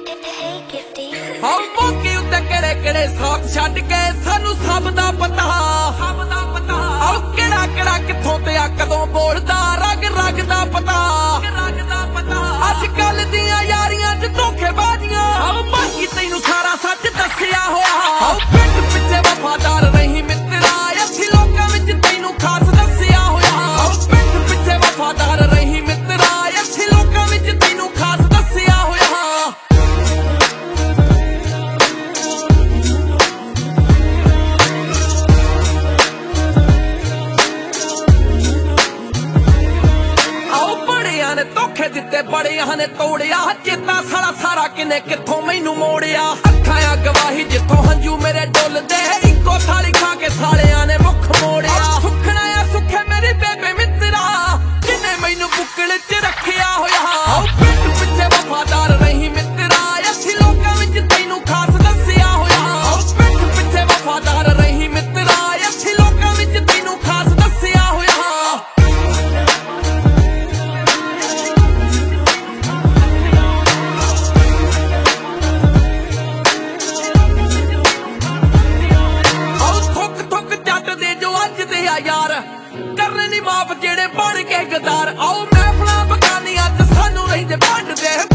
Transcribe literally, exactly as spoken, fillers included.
हाँ मौके उत्ते केड़े केड़े साथ छड्ड के सानू सब दा पता सब दा पता आओ केड़ा केड़ा कित्थों ते आ कदों बोलदा रग रग दा पता रग दा पता अज कल दियां यारियां च धोखेबाजियां आओ बाकी तैनू सारा सच दस्सिया होया आओ पिंड पिछे वफादार नहीं मित्रा अच्छी लोकां विच तैनू खास दस्सिया होया आओ पिंड पिछे वफादार नहीं मित्रा अच्छी लोकां विच तैनू खास दस्सिया होया ने धोखे दिते बड़िया ने तोड़िया चेता सारा सारा किने किथों मैनू मोड़िया अखां गवाही जिथों हंजू मेरे डुलदे इको थाली खा के सालियां ने मुख मोड़िया सुखना या सुखे मेरी बेबे मित्रा जिन्ने मैनू बुक्कल च रखिया होया पिंड पिछे वफादार नहीं मित्रा अच्छी लोकां विच तैनू खास दस्सिया होया पिंड पिछे वफादार नहीं मित्रा अच्छी लोकां विच तैनू खास दस्सिया होया यार करने नी माफ जेड़े बन के गदार आओ महफिलां बगानियां च सानू नहीं दे बंड दे